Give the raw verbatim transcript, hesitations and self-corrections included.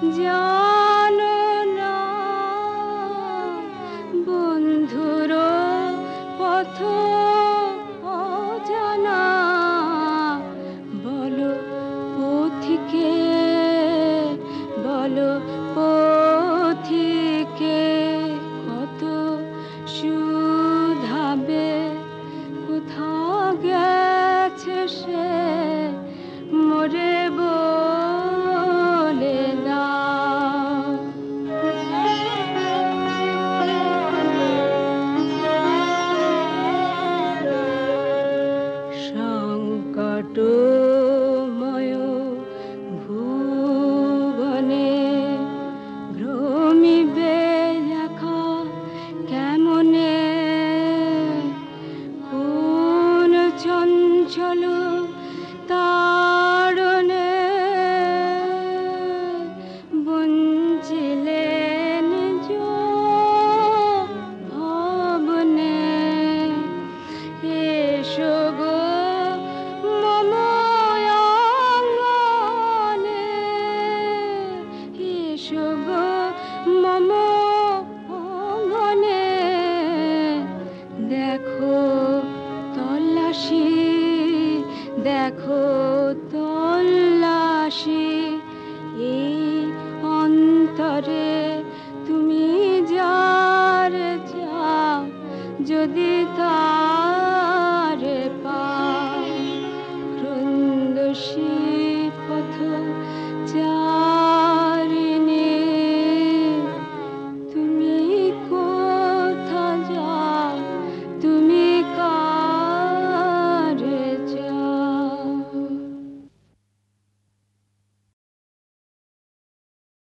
জানো না বন্ধুর পথ অজানা, বলো পথিকে বলো পথিকে কত শুধাবে কোথা গেছে সে মোরে বলে দাও। সংকটময় ভুবনে ভ্রমিবে একা কেমনে, কোন চঞ্চল তারণে বঞ্চিলেন ভবনে। এসো গো মম অঙ্গনে, এসো গো মম অঙ্গনে, দেখো তল্লাশি দেখো তল্লাশি এই অন্তরে তুমি যার যাও যদি তারে পাও। ক্রন্দশী পথ